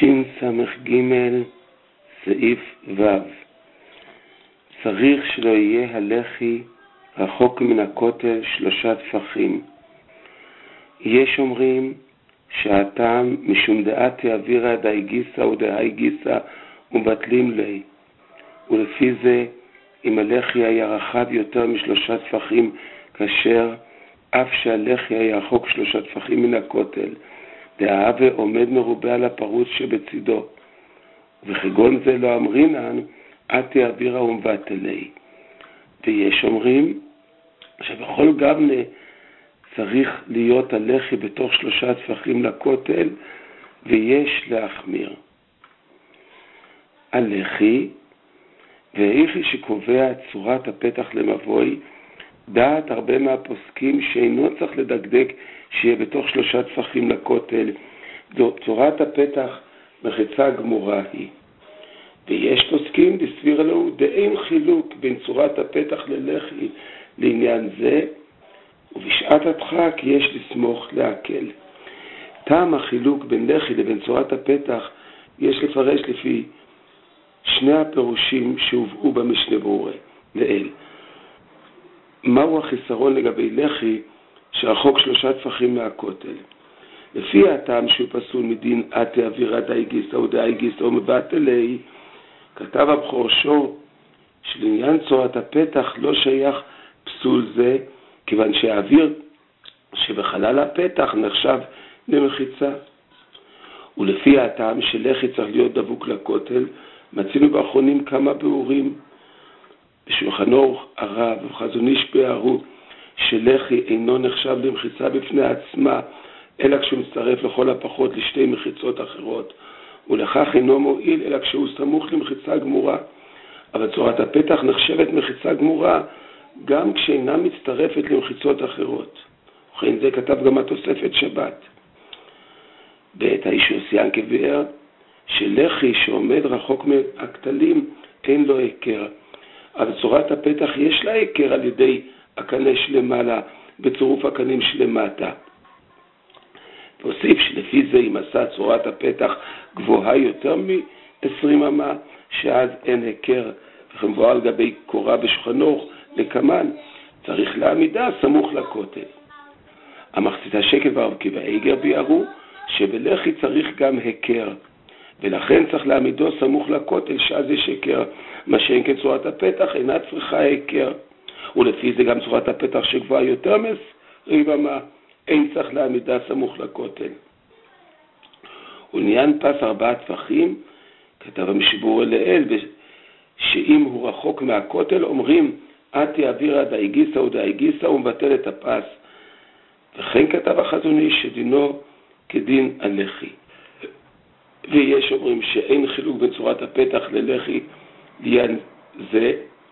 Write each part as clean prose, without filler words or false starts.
תשס"ג סעיף ו'. צריך שלא יהיה הלחי רחוק מן הכותל 3 טפחים. יש אומרים שהטעם משום דעת תעבירה דאי גיסא ודאי גיסא ובטלים לי, ולפי זה אם הלחי היה רחב יותר מ3 טפחים, כאשר אף שהלחי היה רחוק 3 טפחים מן הכותל, דהווה עומד מרובה על הפרוץ שבצידו, וכגון זה לא אמרינן עד תעבירה ומבטלי. ויש אומרים שבכל גבנה צריך להיות הלחי בתוך 3 טפחים לכותל, ויש להחמיר. הלחי והיכי שקובע את צורת הפתח למבוי, דעת הרבה מהפוסקים שאינו צריך לדקדק שיהיה בתוך 3 טפחים לכותל. צורת הפתח מחיצה גמורה היא. ויש פוסקים בסביר לו דאין חילוק בין צורת הפתח ללחי לעניין זה, ובשעת הדחק יש לסמוך להקל. טעם החילוק בין לחי לבין צורת הפתח יש לפרש לפי שני הפירושים שהובאו במשנה ברורה לאל. מהו החיסרון לגבי לחי שרחוק 3 טפחים מהכותל? לפי הטעם שהוא פסול מדין עד תעבירה דאי גיסא ודאי גיסא ומבטלי, כתב הבכור שור שלעניין צורת הפתח לא שייך פסול זה, כיוון שהאוויר שבחלל הפתח נחשב למחיצה. ולפי הטעם שלחי צריך להיות דבוק לכותל, מצינו באחרונים כמה ביאורים. בשולחן אורח הרב וחזון איש ביארו שלחי אינו נחשב למחיצה בפני עצמה, אלא כשהוא מצטרף לכל הפחות לשתי מחיצות אחרות, ולכך אינו מועיל אלא כשהוא סמוך למחיצה גמורה. אבל צורת הפתח נחשבת מחיצה גמורה גם כשאינה מצטרפת למחיצות אחרות. וכן זה כתב גם התוספת שבת. בעת האישור סיינקה ביאר שלחי שעומד רחוק מהכתלים אין לו עיקר, אבל צורת הפתח יש לה עיקר על ידי הקנה שלמעלה בצירוף הקנים שלמטה. והוסיף שלפי זה אם עשה צורת הפתח גבוהה יותר מ-20 אמה, שאז אין עיקר, וכמבואה על גבי קורה בשולחנו לקמן, צריך להעמידה סמוך לכותל. המחצית השקל והרבקי והעיגר ביארו שבלחי צריך גם עיקר, ולכן צריך להעמידו סמוך לכותל, שאז יש עיקר, מה שאין כן צורת הפתח אינה צריכה עיקר. ולפי זה גם צורת הפתח שגבוהה יותר מ-20 אמה, אין צריך להעמידה סמוך לכותל. ולעניין פס 4 טפחים, כתב המשבור לאל, שאם הוא רחוק מהכותל, אומרים עד תעבירה דאי גיסא ודאי גיסא ומבטל את הפס. וכן כתב החזון איש שדינו כדין הלחי. ויש אומרים שאין חילוק בין צורת הפתח ללחי לעניין זה.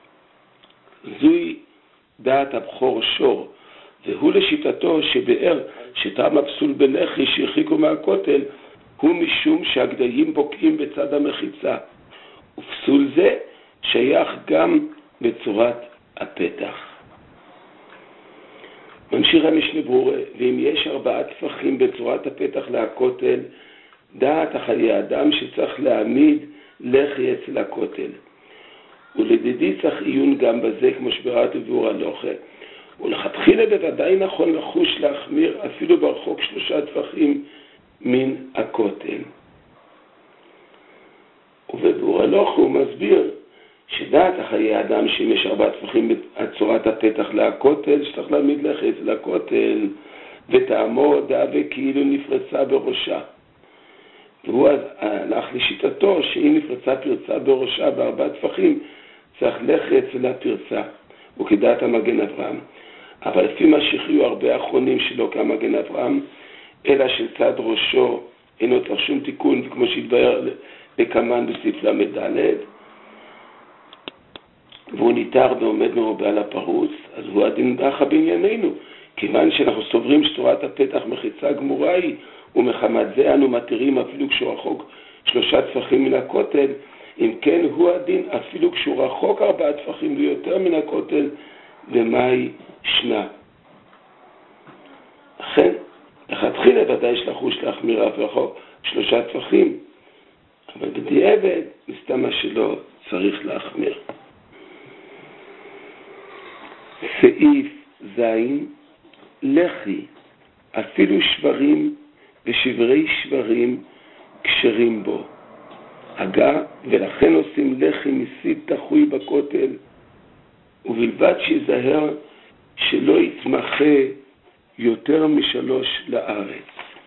זוהי דעת הבכור שור, והוא לשיטתו שבאר שטעם הפסול בלחי שהרחיקו מהכותל הוא משום שהגדיים בוקעים בצד המחיצה, ופסול זה שייך גם בצורת הפתח. ממשיך המשנה ברורה, ואם יש 4 טפחים בצורת הפתח לכותל, דעת החיי אדם שצריך להעמיד לחי אצל הכותל. ולדידי צריך עיון גם בזה כמו שבירת וביאור הלוכה. ולכתחילה בוודאי נכון לחוש להחמיר אפילו ברחוק 3 טפחים מן הכותל. ובביאור הלוכה הוא מסביר שדעת החיי אדם שאם יש 4 טפחים בצורת הפתח לכותל, שצריך להעמיד לחי אצל הכותל, ותעמוד דאבה כאילו נפרצה בראשה. והוא הלך לשיטתו שאם נפרצה פרצה בראשה ב4 טפחים, צריך לחי אצל הפרצה, וכדעת המגן אברהם. אבל לפי מה שהכריעו הרבה האחרונים שלא כמגן אברהם, אלא של צד ראשו אינו צריך שום תיקון, וכמו שהתבהר לקמן בסעיף ל"ד, והוא ניתר ועומד מרובה על הפרוץ, אז הוא הדין דחה בענייננו, כיוון שאנחנו סוברים שצורת הפתח מחיצה גמורה היא, ומחמת זה אנו מתירים אפילו כשהוא רחוק 3 טפחים מן הכותל, אם כן הוא הדין אפילו כשהוא רחוק 4 טפחים ויותר מן הכותל, במאי שנה. לכן, לכתחילה ודאי יש לחוש להחמיר אף רחוק 3 טפחים, אבל בדיעבד, מסתם מה שלא צריך להחמיר. סעיף זין, לחי, אפילו שברים ושברי שברים קשרים בו. הגה, ולכן עושים לחי מסיד תחוי בכותל, ובלבד שיזהר שלא יתמחה יותר מ3 לארץ.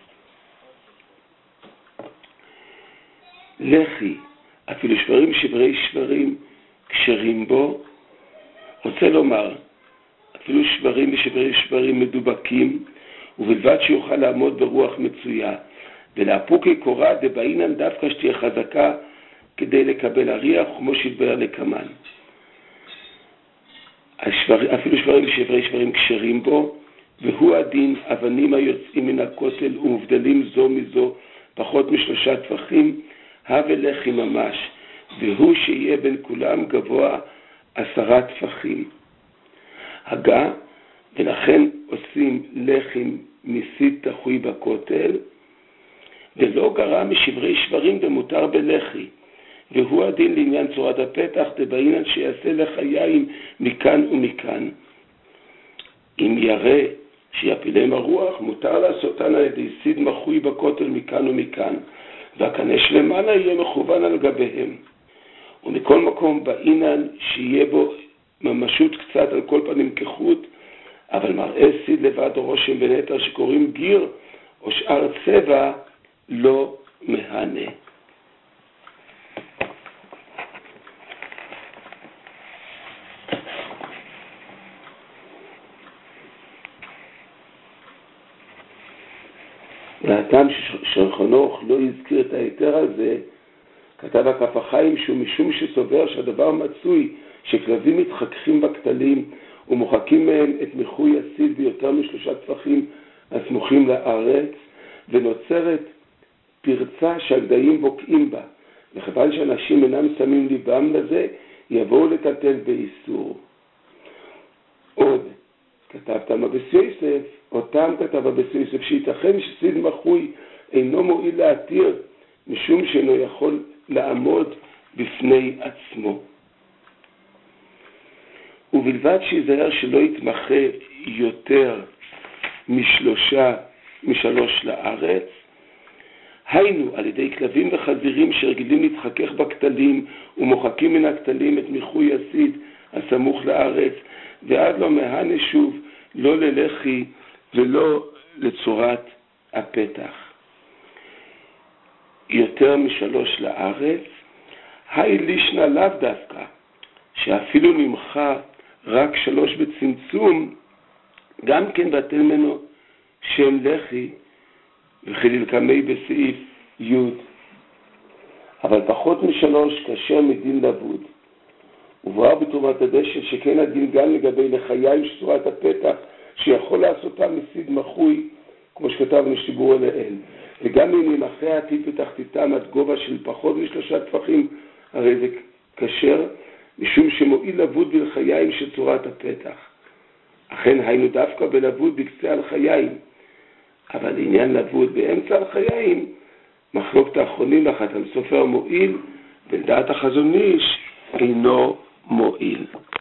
לחי, אפילו שברים שברי שברים קשרים בו, רוצה לומר, אפילו שברים ושברי שברים מדובקים, ובלבד שיוכל לעמוד ברוח מצויה, ולאפוקי קורא דבעינן דווקא שתהיה חזקה כדי לקבל הריח, כמו שהתבאר לקמן. אפילו שברים ושברי שברים קשרים בו, והוא הדין אבנים היוצאים מן הכותל ומובדלים זו מזו פחות מ3 טפחים, הווה לחי ממש, והוא שיהיה בין כולם גבוה 10 טפחים. הגה, ולכן עושים לחם מסיד תחוי בכותל, ולא גרע משברי שברים ומותר בלחי, והוא הדין לעניין צורת הפתח דבעינן שיעשה לחיים מכאן ומכאן. אם יראה שיפילם הרוח, מותר לעשותן על ידי סיד מחוי בכותל מכאן ומכאן, והקנה שלמעלה יהיה מכוון על גביהם. ומכל מקום בעינן שיהיה בו ממשות קצת על כל פנים כחוט, אבל מראה סיד לבד או רושם ונטר שקוראים גיר או שאר צבע לא מהנה. והטעם ששולחנוך לא הזכיר את היתר הזה, כתב הכף החיים שהוא משום שסובר שהדבר מצוי שכלבים מתחככים בכתלים ומוחקים מהם את מחוי הסיד ביותר מ3 טפחים הסמוכים לארץ, ונוצרת פרצה שהגדיים בוקעים בה, וכיוון שאנשים אינם שמים ליבם לזה, יבואו לטלטל באיסור. עוד כתב תמה בסיוסף, אותם כתב בסיוסף, שייתכן שסיד מחוי אינו מועיל להתיר, משום שאינו יכול לעמוד בפני עצמו. ובלבד שיזהר שלא יתמחה יותר מ3 לארץ, היינו על ידי כלבים וחזירים שרגילים להתחכך בכתלים ומוחקים מן הכתלים את מחוי הסיד הסמוך לארץ, ועד לא מהנה שוב, לא ללחי ולא לצורת הפתח. יותר מ3 לארץ, היי לישנה לאו דווקא, שאפילו נמחה רק 3 בצמצום, גם כן בטל ממנו שם לחי, וחיליל קמי בסעיף י', אבל פחות מ3 כאשר מדין לבוד. ובואר בתרומת הדשן שכן הדין גם לגבי לחיים שצורת הפתח, שיכול לעשותה מסיד מחוי, כמו שכתבנו שדיברו אליהן, וגם אם ימחה העתיד בתחתיתם עד גובה של פחות מ3 טפחים, הרי זה כשר, משום שמועיל לבוד בלחיים של צורת הפתח. אכן היינו דווקא בלבוד בקצה על חיים, אבל לעניין לבוד באמצע על חיים, מחלוקת האחרונים לחתם סופר מועיל, ולדעת החזון איש אינו מועיל.